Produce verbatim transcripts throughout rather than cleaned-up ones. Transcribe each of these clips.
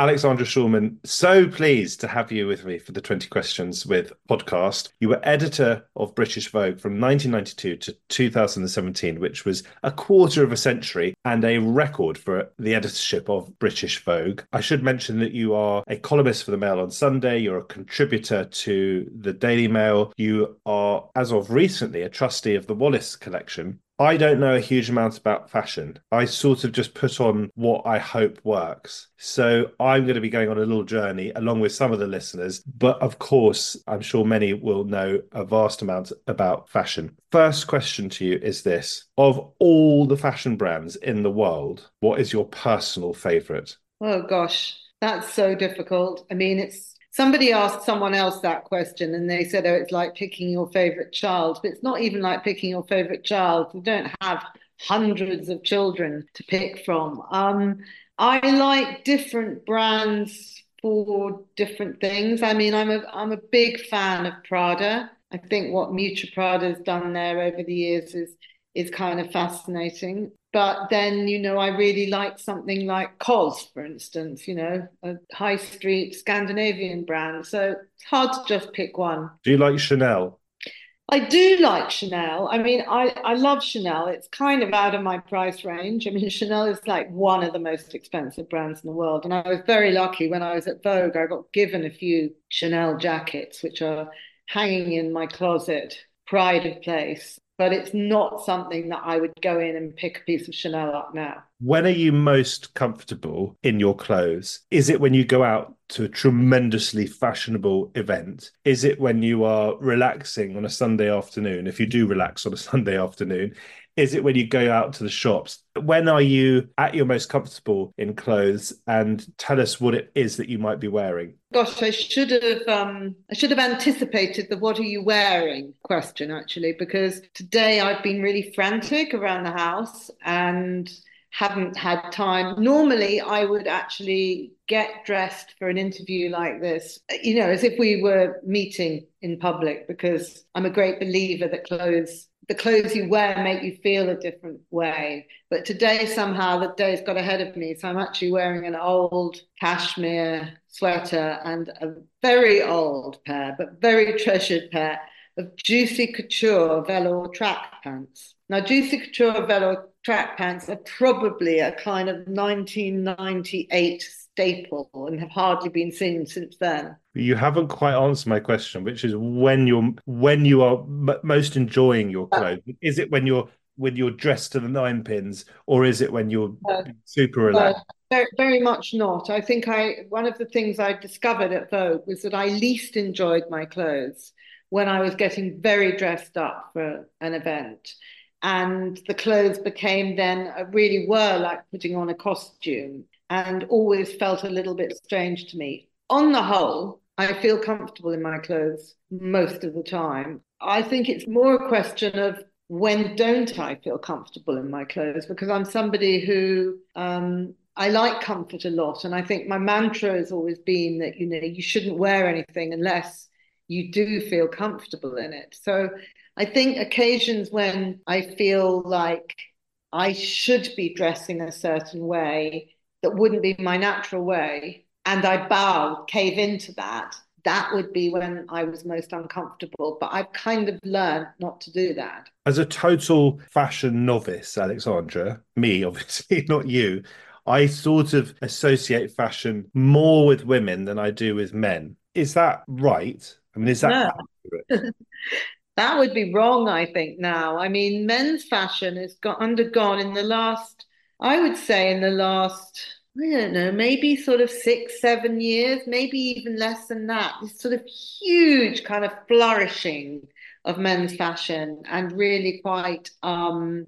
Alexandra Schulman, so pleased to have you with me for the twenty Questions with podcast. You were editor of British Vogue from nineteen ninety-two to two thousand seventeen, which was a quarter of a century and a record for the editorship of British Vogue. I should mention that you are a columnist for the Mail on Sunday, you're a contributor to the Daily Mail, you are, as of recently, a trustee of the Wallace collection. I don't know a huge amount about fashion. I sort of just put on what I hope works. So I'm going to be going on a little journey along with some of the listeners. But of course, I'm sure many will know a vast amount about fashion. First question to you is this. Of all the fashion brands in the world, what is your personal favorite? Oh gosh, that's so difficult. I mean, it's somebody asked someone else that question and they said, oh, it's like picking your favorite child. But it's not even like picking your favorite child. We don't have hundreds of children to pick from. Um, I like different brands for different things. I mean, I'm a I'm a big fan of Prada. I think what Miuccia Prada has done there over the years is is kind of fascinating. But then, you know, I really like something like COS, for instance, you know, a high street Scandinavian brand. So it's hard to just pick one. Do you like Chanel? I do like Chanel. I mean, I, I love Chanel. It's kind of out of my price range. I mean, Chanel is like one of the most expensive brands in the world. And I was very lucky when I was at Vogue, I got given a few Chanel jackets, which are hanging in my closet, pride of place. But it's not something that I would go in and pick a piece of Chanel up now. When are you most comfortable in your clothes? Is it when you go out to a tremendously fashionable event? Is it when you are relaxing on a Sunday afternoon? If you do relax on a Sunday afternoon, is it when you go out to the shops? When are you at your most comfortable in clothes? And tell us what it is that you might be wearing. Gosh, I should have um, I should have anticipated the "what are you wearing" question actually, because today I've been really frantic around the house and haven't had time. Normally, I would actually get dressed for an interview like this, you know, as if we were meeting in public, because I'm a great believer that clothes, the clothes you wear make you feel a different way. But today, somehow, the day's got ahead of me. So I'm actually wearing an old cashmere sweater and a very old pair, but very treasured pair of Juicy Couture velour track pants. Now, Juicy Couture velour track pants are probably a kind of nineteen ninety-eight staple and have hardly been seen since then. You haven't quite answered my question, which is when you're when you are m- most enjoying your clothes. Is it when you're when you're dressed to the nine pins, or is it when you're Uh, super uh, relaxed? very, very much not. I think I one of the things I discovered at Vogue was that I least enjoyed my clothes when I was getting very dressed up for an event. And the clothes became then uh, really were like putting on a costume and always felt a little bit strange to me. On the whole, I feel comfortable in my clothes most of the time. I think it's more a question of when don't I feel comfortable in my clothes, because I'm somebody who um, I like comfort a lot. And I think my mantra has always been that, you know, you shouldn't wear anything unless you do feel comfortable in it. So I think occasions when I feel like I should be dressing a certain way that wouldn't be my natural way, and I bow, cave into that, that would be when I was most uncomfortable. But I've kind of learned not to do that. As a total fashion novice, Alexandra, me obviously, not you, I sort of associate fashion more with women than I do with men. Is that right? I mean, is that No, accurate? that would be wrong, I think, now. I mean, men's fashion has got undergone in the last, I would say, in the last, I don't know, maybe sort of six, seven years, maybe even less than that. This sort of huge kind of flourishing of men's fashion and really quite um,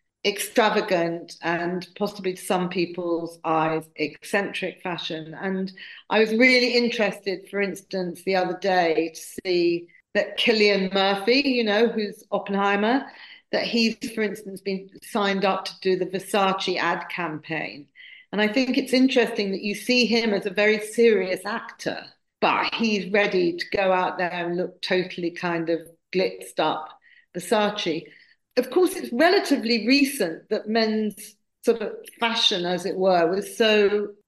extravagant and possibly to some people's eyes, eccentric fashion. And I was really interested, for instance, the other day to see that Killian Murphy, you know, who's Oppenheimer, that he's, for instance, been signed up to do the Versace ad campaign. And I think it's interesting that you see him as a very serious actor, but he's ready to go out there and look totally kind of glitzed up Versace. Of course, it's relatively recent that men's sort of fashion, as it were, was so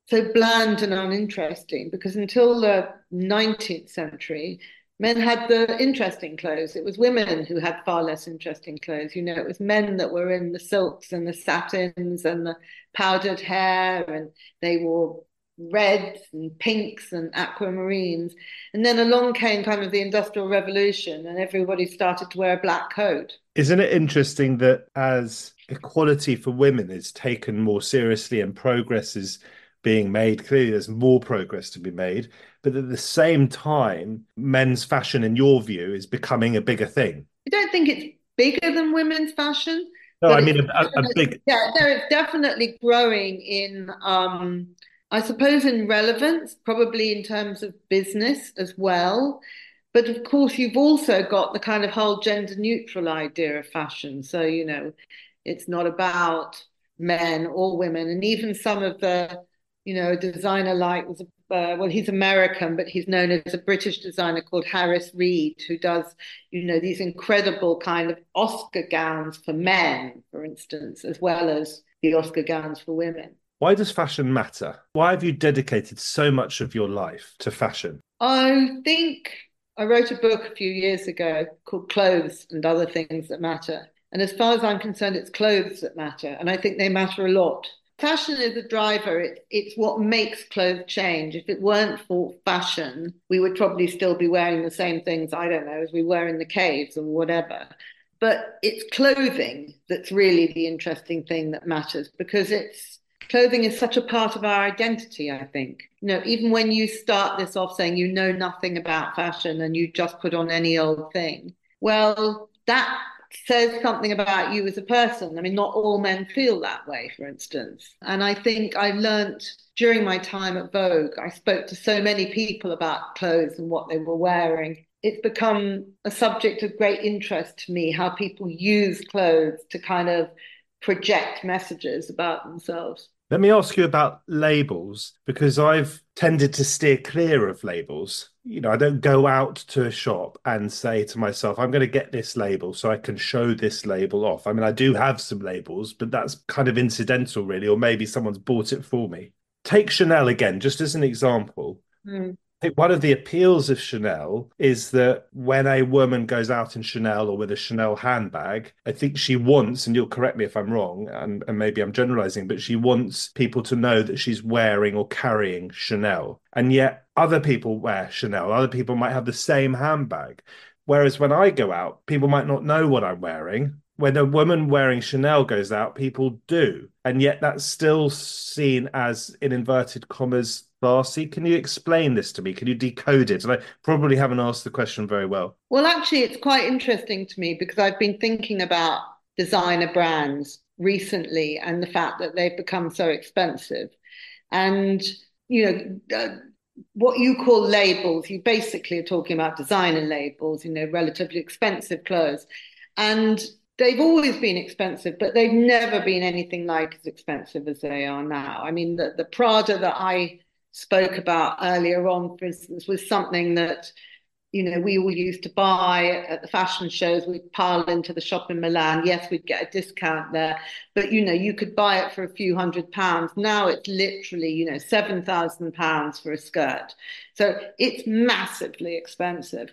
so bland and uninteresting because until the nineteenth century, men had the interesting clothes. It was women who had far less interesting clothes. You know, it was men that were in the silks and the satins and the powdered hair, and they wore reds and pinks and aquamarines. And then along came kind of the Industrial Revolution, and everybody started to wear a black coat. Isn't it interesting that as equality for women is taken more seriously and progress is being made, clearly there's more progress to be made, but at the same time, men's fashion, in your view, is becoming a bigger thing? I don't think it's bigger than women's fashion, No, but I it's mean a, a big. yeah, no, it's definitely growing in um, I suppose in relevance, probably in terms of business as well. But of course, you've also got the kind of whole gender neutral idea of fashion. So, you know, it's not about men or women. And even some of the, you know, a designer like was, uh, well, he's American, but he's known as a British designer called Harris Reed, who does, you know, these incredible kind of Oscar gowns for men, for instance, as well as the Oscar gowns for women. Why does fashion matter? Why have you dedicated so much of your life to fashion? I think I wrote a book a few years ago called Clothes and Other Things That Matter. And as far as I'm concerned, it's clothes that matter. And I think they matter a lot. Fashion is a driver. It, it's what makes clothes change. If it weren't for fashion, we would probably still be wearing the same things, I don't know, as we were in the caves or whatever. But it's clothing that's really the interesting thing that matters because it's clothing is such a part of our identity, I think. You know, even when you start this off saying you know nothing about fashion and you just put on any old thing, well, that says something about you as a person. I mean, not all men feel that way, for instance. And I think I learned during my time at Vogue, I spoke to so many people about clothes and what they were wearing. It's become a subject of great interest to me, how people use clothes to kind of project messages about themselves. Let me ask you about labels because I've tended to steer clear of labels. You know, I don't go out to a shop and say to myself, I'm going to get this label so I can show this label off. I mean, I do have some labels, but that's kind of incidental, really, or maybe someone's bought it for me. Take Chanel again, just as an example. Mm. I think one of the appeals of Chanel is that when a woman goes out in Chanel or with a Chanel handbag, I think she wants, and you'll correct me if I'm wrong, and, and maybe I'm generalizing, but she wants people to know that she's wearing or carrying Chanel. And yet other people wear Chanel. Other people might have the same handbag. Whereas when I go out, people might not know what I'm wearing. When a woman wearing Chanel goes out, people do. And yet that's still seen as, in inverted commas, classy. Can you explain this to me? Can you decode it? And I probably haven't asked the question very well. Well, actually, it's quite interesting to me because I've been thinking about designer brands recently and the fact that they've become so expensive. And, you know, uh, what you call labels, you basically are talking about designer labels, you know, relatively expensive clothes. And they've always been expensive, but they've never been anything like as expensive as they are now. I mean, the, the Prada that I spoke about earlier on, for instance, was something that, you know, we all used to buy at the fashion shows. We'd pile into the shop in Milan. Yes, we'd get a discount there, but, you know, you could buy it for a few hundred pounds. Now it's literally, you know, seven thousand pounds for a skirt. So it's massively expensive.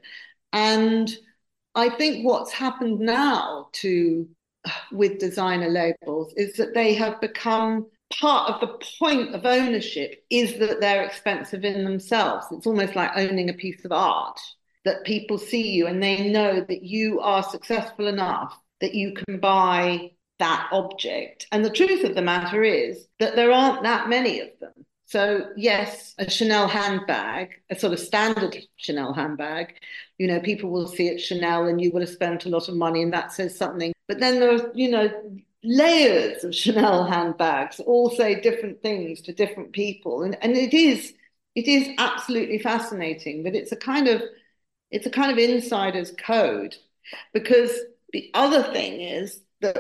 And I think what's happened now to with designer labels is that they have become part of the point of ownership is that they're expensive in themselves. It's almost like owning a piece of art that people see you and they know that you are successful enough that you can buy that object. And the truth of the matter is that there aren't that many of them. So yes, a Chanel handbag, a sort of standard Chanel handbag, you know, people will see it Chanel and you will have spent a lot of money and that says something. But then there are, you know, layers of Chanel handbags all say different things to different people. And, and it is, it is absolutely fascinating, but it's a kind of, it's a kind of insider's code because the other thing is that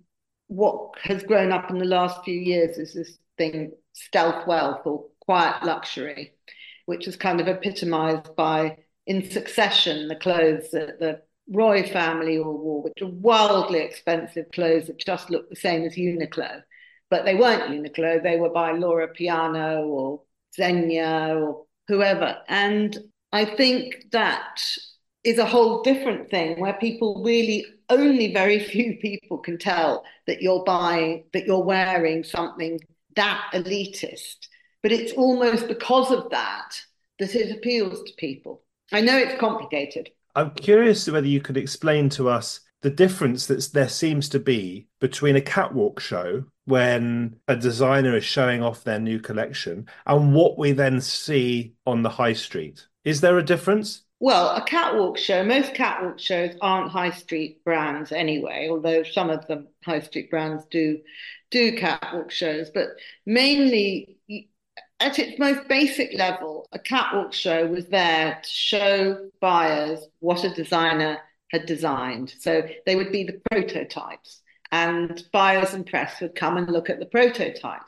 what has grown up in the last few years is this thing, stealth wealth or quiet luxury, which is kind of epitomized by, in succession, the clothes that the Roy family all wore, which are wildly expensive clothes that just look the same as Uniqlo. but they weren't Uniqlo. They were by Laura Piano or Zegna or whoever. And I think that is a whole different thing where people really only very few people can tell that you're buying, that you're wearing something that elitist. But it's almost because of that that it appeals to people. I know it's complicated. I'm curious whether you could explain to us the difference that there seems to be between a catwalk show when a designer is showing off their new collection and what we then see on the high street. Is there a difference? Well, a catwalk show, most catwalk shows aren't high street brands anyway, although some of them high street brands do do catwalk shows, but mainly at its most basic level, a catwalk show was there to show buyers what a designer had designed. So they would be the prototypes, and buyers and press would come and look at the prototypes.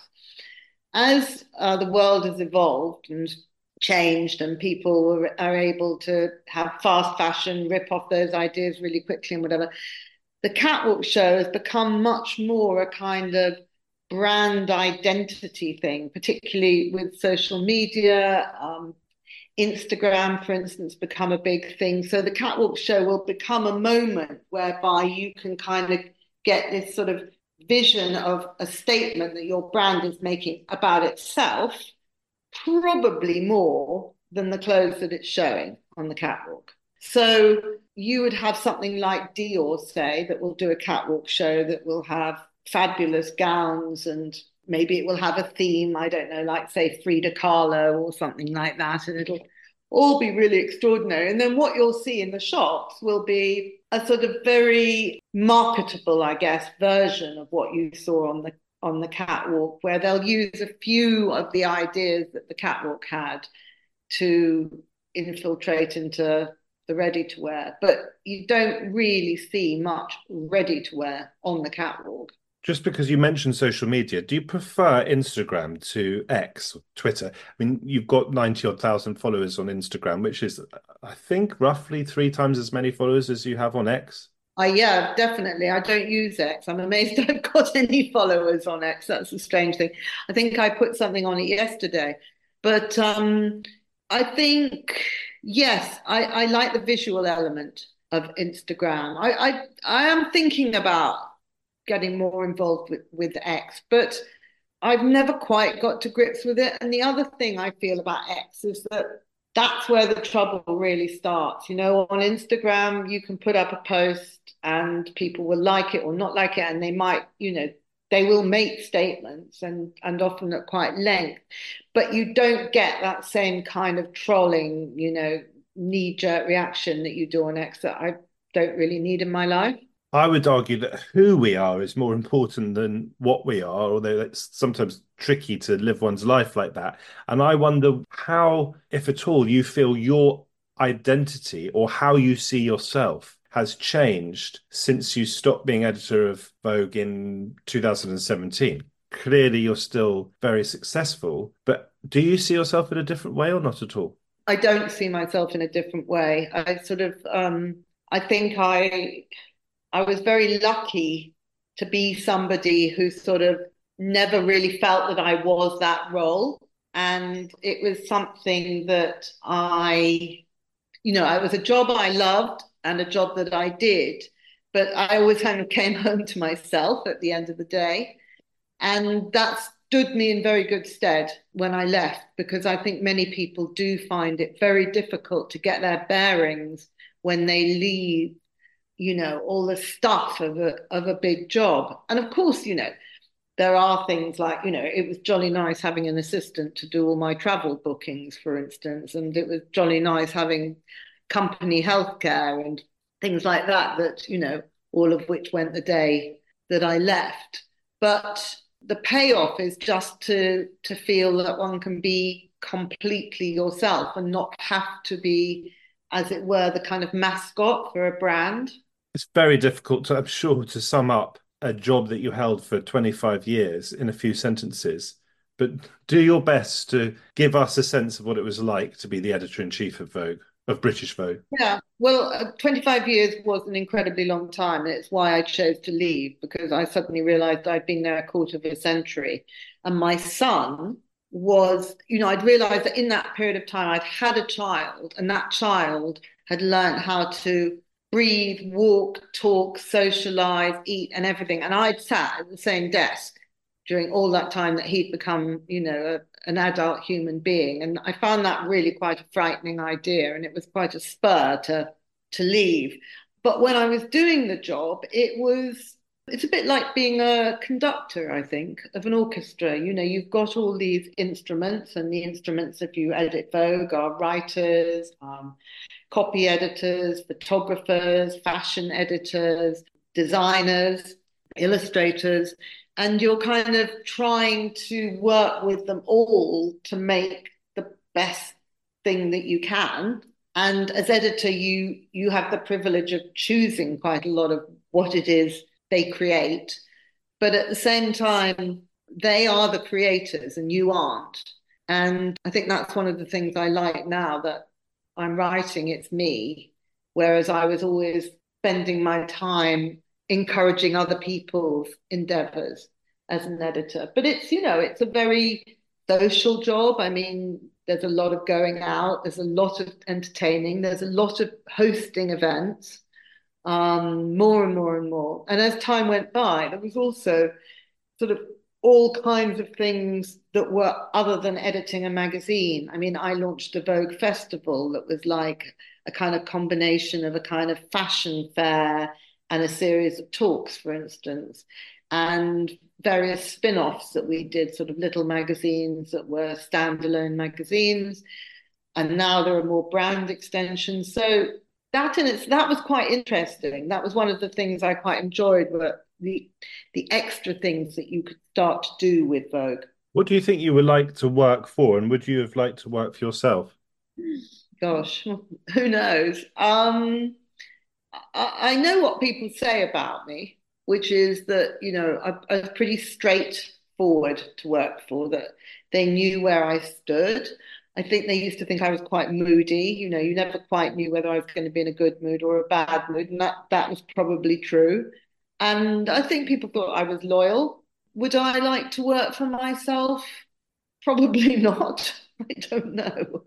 As uh, the world has evolved and changed, and people are able to have fast fashion, rip off those ideas really quickly and whatever, the catwalk show has become much more a kind of brand identity thing, particularly with social media. Um, Instagram, for instance, become a big thing. So the catwalk show will become a moment whereby you can kind of get this sort of vision of a statement that your brand is making about itself, probably more than the clothes that it's showing on the catwalk. So you would have something like Dior, say, that will do a catwalk show that will have fabulous gowns, and maybe it will have a theme, I don't know, like say Frida Kahlo or something like that, and it'll all be really extraordinary. And then what you'll see in the shops will be a sort of very marketable, I guess, version of what you saw on the on the catwalk, where they'll use a few of the ideas that the catwalk had to infiltrate into the ready to wear. But you don't really see much ready to wear on the catwalk. Just because you mentioned social media, do you prefer Instagram to X, Twitter? I mean, you've got ninety odd thousand followers on Instagram, which is, I think, roughly three times as many followers as you have on X. I, yeah, definitely. I don't use X. I'm amazed I've got any followers on X. That's a strange thing. I think I put something on it yesterday. But um, I think, yes, I, I like the visual element of Instagram. I, I, I am thinking about getting more involved with, with X, but I've never quite got to grips with it. And the other thing I feel about X is that that's where the trouble really starts. You know, on Instagram, you can put up a post and people will like it or not like it, and they might, you know, they will make statements and and often at quite length, but you don't get that same kind of trolling, you know, knee-jerk reaction that you do on X that I don't really need in my life. I would argue that who we are is more important than what we are, although it's sometimes tricky to live one's life like that. And I wonder how, if at all, you feel your identity or how you see yourself has changed since you stopped being editor of Vogue in two thousand seventeen. Clearly, you're still very successful, but do you see yourself in a different way or not at all? I don't see myself in a different way. I sort of, um, I think I I was very lucky to be somebody who sort of never really felt that I was that role. And it was something that I, you know, it was a job I loved and a job that I did. But I always kind of came home to myself at the end of the day. And that stood me in very good stead when I left, because I think many people do find it very difficult to get their bearings when they leave, you know, all the stuff of a of a big job. And of course, you know, there are things like, you know, it was jolly nice having an assistant to do all my travel bookings, for instance, and it was jolly nice having company healthcare and things like that, that, you know, all of which went the day that I left. But the payoff is just to to feel that one can be completely yourself and not have to be, as it were, the kind of mascot for a brand. It's very difficult to, I'm sure, to sum up a job that you held for twenty-five years in a few sentences, but do your best to give us a sense of what it was like to be the editor-in-chief of Vogue. of British Vogue? Yeah, well, uh, twenty-five years was an incredibly long time, and it's why I chose to leave because I suddenly realized I'd been there a quarter of a century. And my son was, you know, I'd realized that in that period of time, I'd had a child, and that child had learned how to breathe, walk, talk, socialize, eat, and everything. And I'd sat at the same desk during all that time that he'd become, you know, a, an adult human being. And I found that really quite a frightening idea. And it was quite a spur to, to leave. But when I was doing the job, it was, it's a bit like being a conductor, I think, of an orchestra. You know, you've got all these instruments, and the instruments, if you edit Vogue, are writers, um, copy editors, photographers, fashion editors, designers, illustrators, and you're kind of trying to work with them all to make the best thing that you can. And as editor, you you have the privilege of choosing quite a lot of what it is they create. But at the same time, they are the creators and you aren't. And I think that's one of the things I like now that I'm writing, it's me, whereas I was always spending my time encouraging other people's endeavors as an editor. But it's, you know, it's a very social job. I mean, there's a lot of going out, there's a lot of entertaining, there's a lot of hosting events, um, more and more and more. And as time went by, there was also sort of all kinds of things that were other than editing a magazine. I mean, I launched a Vogue festival that was like a kind of combination of a kind of fashion fair and a series of talks, for instance, and various spin-offs that we did, sort of little magazines that were standalone magazines. And now there are more brand extensions. So that in its that was quite interesting. That was one of the things I quite enjoyed, were the the extra things that you could start to do with Vogue. What do you think you would like to work for, and would you have liked to work for yourself? Gosh, who knows? Um, I, I know what people say about me, which is that, you know, I, I was pretty straightforward to work for, that they knew where I stood. I think they used to think I was quite moody. You know, you never quite knew whether I was going to be in a good mood or a bad mood, and that that was probably true. And I think people thought I was loyal. Would I like to work for myself? Probably not. I don't know.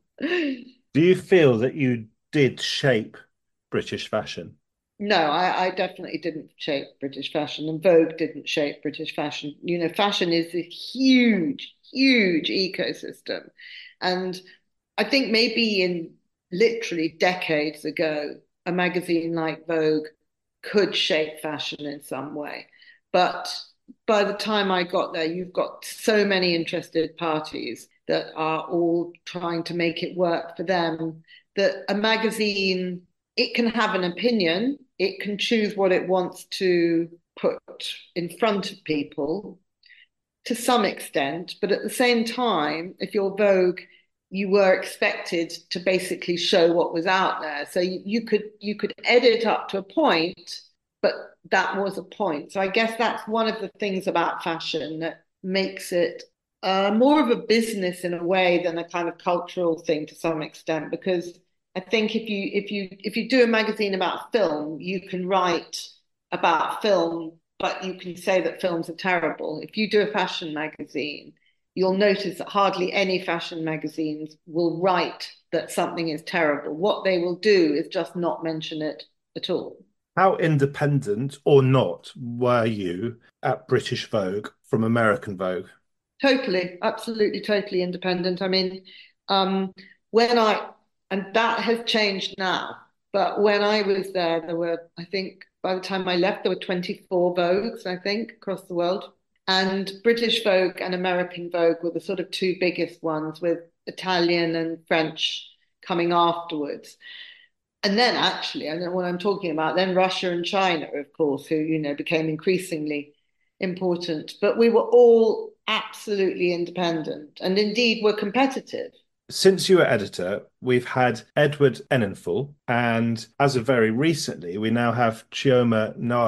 Do you feel that you did shape British fashion? No, I, I definitely didn't shape British fashion, and Vogue didn't shape British fashion. You know, fashion is a huge, huge ecosystem. And I think maybe in literally decades ago, a magazine like Vogue could shape fashion in some way. But by the time I got there, you've got so many interested parties that are all trying to make it work for them, that a magazine, it can have an opinion, it can choose what it wants to put in front of people to some extent, but at the same time, if you're Vogue, you were expected to basically show what was out there. So you, you could you could edit up to a point, but that was a point. So I guess that's one of the things about fashion that makes it uh, more of a business in a way than a kind of cultural thing to some extent, because I think if you if you if you do a magazine about film, you can write about film, but you can say that films are terrible. If you do a fashion magazine, you'll notice that hardly any fashion magazines will write that something is terrible. What they will do is just not mention it at all. How independent or not were you at British Vogue from American Vogue? Totally, absolutely, totally independent. I mean, um, when I, and that has changed now, but when I was there, there were, I think, by the time I left, there were twenty-four Vogues, I think, across the world. And British Vogue and American Vogue were the sort of two biggest ones, with Italian and French coming afterwards. And then actually, I know what I'm talking about, then Russia and China, of course, who, you know, became increasingly important. But we were all absolutely independent and indeed were competitive. Since you were editor, we've had Edward Enninful, and as of very recently, we now have Chioma Nnadi.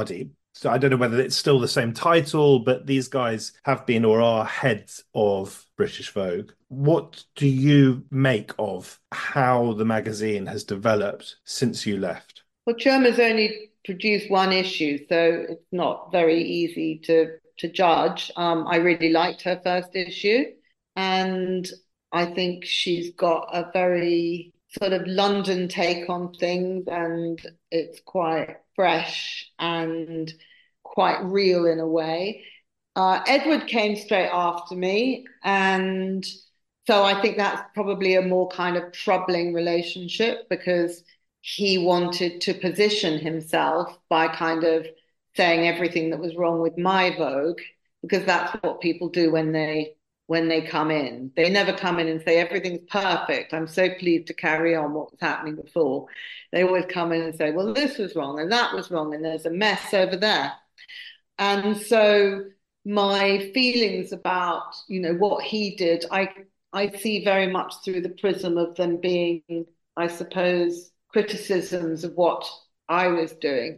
So I don't know whether it's still the same title, but these guys have been or are heads of British Vogue. What do you make of how the magazine has developed since you left? Well, Churma's only produced one issue, so it's not very easy to to judge. Um, I really liked her first issue, and I think she's got a very sort of London take on things, and it's quite fresh and quite real in a way. Uh, Edward came straight after me, and so I think that's probably a more kind of troubling relationship because he wanted to position himself by kind of saying everything that was wrong with my Vogue, because that's what people do when they when they come in. They never come in and say everything's perfect. I'm so pleased to carry on what was happening before. They always come in and say, well, this was wrong and that was wrong, and there's a mess over there. And so my feelings about, you know, what he did, I I see very much through the prism of them being, I suppose, criticisms of what I was doing.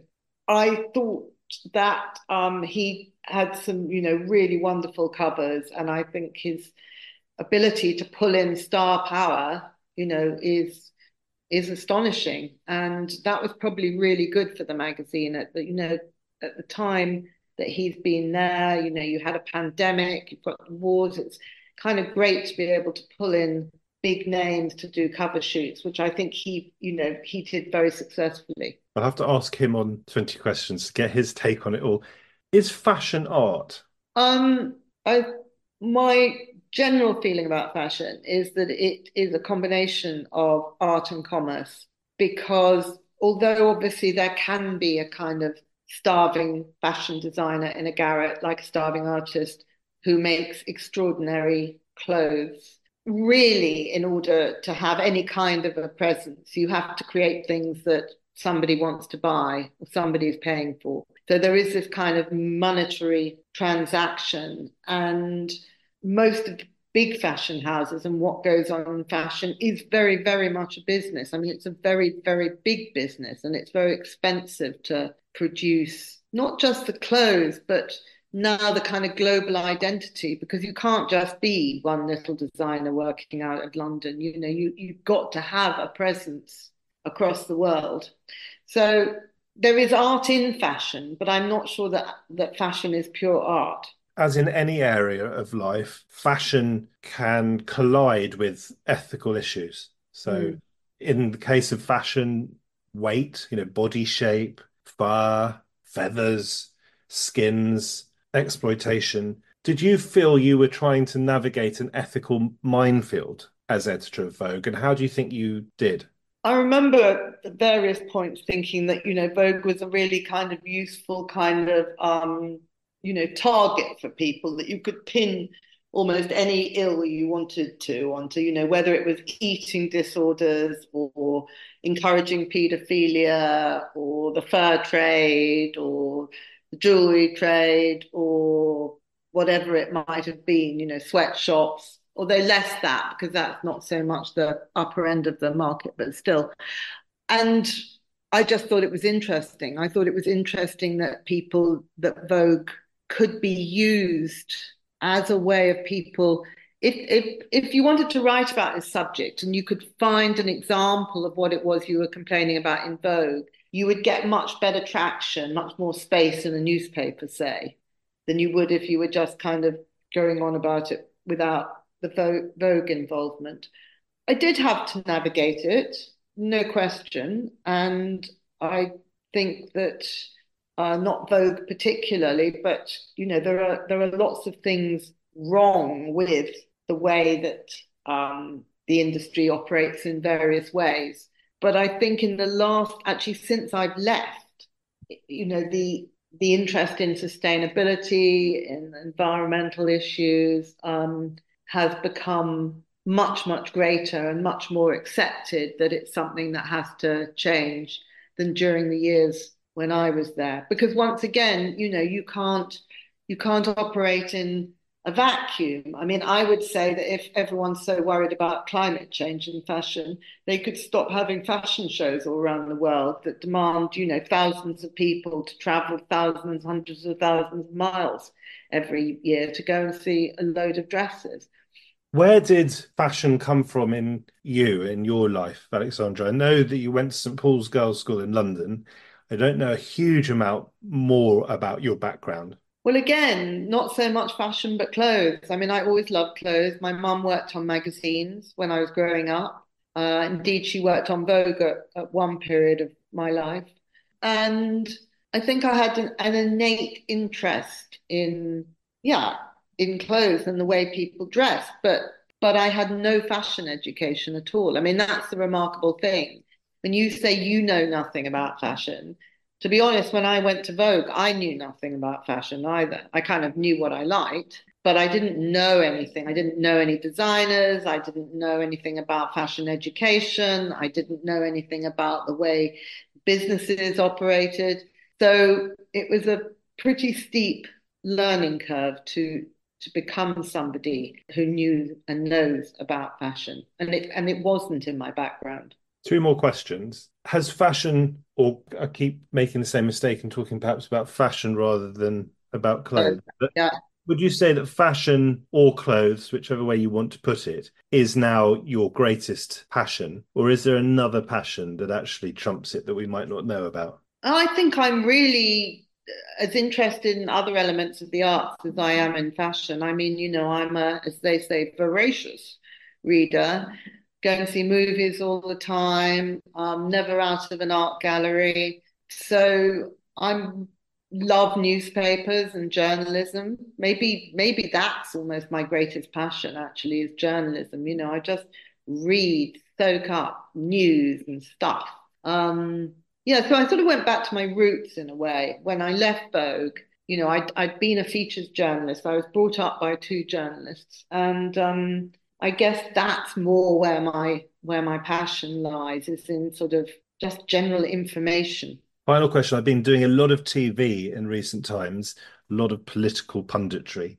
I thought that um, he had some, you know, really wonderful covers, and I think his ability to pull in star power, you know, is is astonishing, and that was probably really good for the magazine at the, you know, at the time that he's been there. You know, you had a pandemic, you've got the wars. It's kind of great to be able to pull in big names to do cover shoots, which I think he, you know, he did very successfully. I'll have to ask him on twenty questions to get his take on it all. Is fashion art? Um, I my general feeling about fashion is that it is a combination of art and commerce, because although obviously there can be a kind of starving fashion designer in a garret, like a starving artist who makes extraordinary clothes, really, in order to have any kind of a presence, you have to create things that somebody wants to buy or somebody is paying for. So there is this kind of monetary transaction, and most of the big fashion houses and what goes on in fashion is very, very much a business. I mean, it's a very, very big business, and it's very expensive to produce not just the clothes, but now the kind of global identity, because you can't just be one little designer working out of London. You know, you, you've got to have a presence across the world. So there is art in fashion, but I'm not sure that that fashion is pure art. As in any area of life, fashion can collide with ethical issues. So, Mm. in the case of fashion, weight, you know, body shape, fur, feathers, skins, exploitation. Did you feel you were trying to navigate an ethical minefield as editor of Vogue? And how do you think you did? I remember at various points thinking that, you know, Vogue was a really kind of useful kind of, um, you know, target for people, that you could pin almost any ill you wanted to onto, you know, whether it was eating disorders or encouraging paedophilia or the fur trade or the jewelry trade or whatever it might have been, you know, sweatshops, although less that because that's not so much the upper end of the market, but still. And I just thought it was interesting. I thought it was interesting that people, that Vogue could be used as a way of people. If, if, if you wanted to write about this subject and you could find an example of what it was you were complaining about in Vogue, you would get much better traction, much more space in a newspaper, say, than you would if you were just kind of going on about it without the Vogue involvement. I did have to navigate it, no question. And I think that uh, not Vogue particularly, but you know, there are there are lots of things wrong with the way that um, the industry operates in various ways. But I think in the last, actually, since I've left, you know, the the interest in sustainability, in environmental issues, um, has become much, much greater and much more accepted, that it's something that has to change, than during the years when I was there. Because once again, you know, you can't you can't operate in a vacuum. I mean, I would say that if everyone's so worried about climate change in fashion, they could stop having fashion shows all around the world that demand, you know, thousands of people to travel thousands, hundreds of thousands of miles every year to go and see a load of dresses. Where did fashion come from in you, in your life, Alexandra? I know that you went to Saint Paul's Girls' School in London. I don't know a huge amount more about your background. Well, again, not so much fashion, but clothes. I mean, I always loved clothes. My mum worked on magazines when I was growing up. Uh, indeed, she worked on Vogue at, at one period of my life. And I think I had an, an innate interest in, yeah, in clothes and the way people dress, but but I had no fashion education at all. I mean, that's the remarkable thing. When you say you know nothing about fashion, to be honest, when I went to Vogue, I knew nothing about fashion either. I kind of knew what I liked, but I didn't know anything. I didn't know any designers. I didn't know anything about fashion education. I didn't know anything about the way businesses operated. So it was a pretty steep learning curve to to become somebody who knew and knows about fashion. And it and it wasn't in my background. Two more questions. Has fashion, or I keep making the same mistake and talking perhaps about fashion rather than about So clothes, but yeah. would you say that fashion or clothes, whichever way you want to put it, is now your greatest passion? Or is there another passion that actually trumps it that we might not know about? I think I'm really as interested in other elements of the arts as I am in fashion. I mean, you know, I'm a, as they say, voracious reader. Go and see movies all the time. Um, never out of an art gallery. So I'm love newspapers and journalism. Maybe maybe that's almost my greatest passion, actually, is journalism. You know, I just read, soak up news and stuff. Um, yeah, so I sort of went back to my roots in a way. When I left Vogue, you know, I'd, I'd been a features journalist. I was brought up by two journalists. And um, I guess that's more where my where my passion lies, is in sort of just general information. Final question. I've been doing a lot of T V in recent times, a lot of political punditry,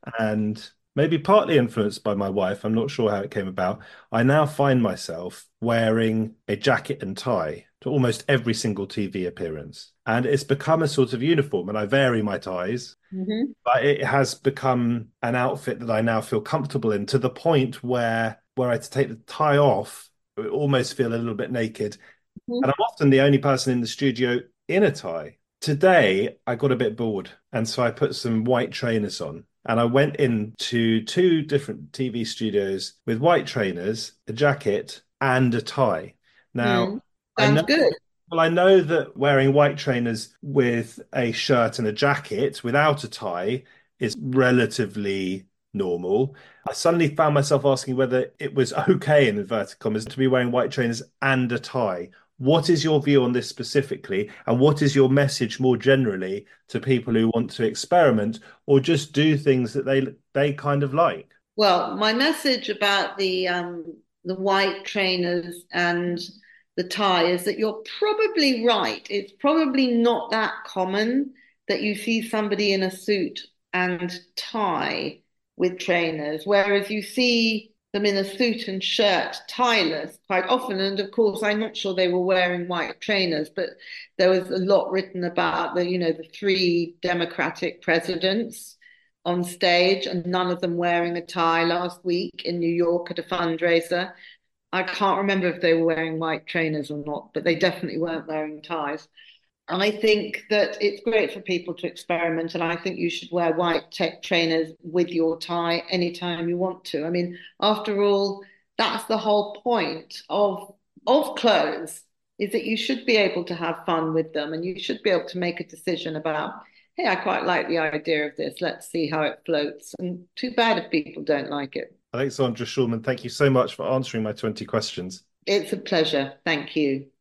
and maybe partly influenced by my wife. I'm not sure how it came about. I now find myself wearing a jacket and tie to almost every single T V appearance. And it's become a sort of uniform, and I vary my ties, Hmm. but it has become an outfit that I now feel comfortable in to the point where where I had to take the tie off, I almost feel a little bit naked, and I'm often the only person in the studio in a tie. Today, I got a bit bored, and so I put some white trainers on. And I went into two different T V studios with white trainers, a jacket, and a tie. Now, Mm. I know, Sounds good. well, I know that wearing white trainers with a shirt and a jacket without a tie is relatively normal. I suddenly found myself asking whether it was okay, in inverted commas, to be wearing white trainers and a tie. What is your view on this specifically? And what is your message more generally to people who want to experiment or just do things that they they kind of like? Well, my message about the um, the white trainers and the tie is that you're probably right. It's probably not that common that you see somebody in a suit and tie with trainers, whereas you see them in a suit and shirt, tieless, quite often. And of course, I'm not sure they were wearing white trainers, but there was a lot written about the, you know, the three Democratic presidents on stage, and none of them wearing a tie last week in New York at a fundraiser. I can't remember if they were wearing white trainers or not, but they definitely weren't wearing ties. And I think that it's great for people to experiment, and I think you should wear white tech trainers with your tie anytime you want to. I mean, after all, that's the whole point of of clothes, is that you should be able to have fun with them, and you should be able to make a decision about, hey, I quite like the idea of this. Let's see how it floats. And too bad if people don't like it. Alexandra Schulman, thank you so much for answering my twenty questions. It's a pleasure. Thank you.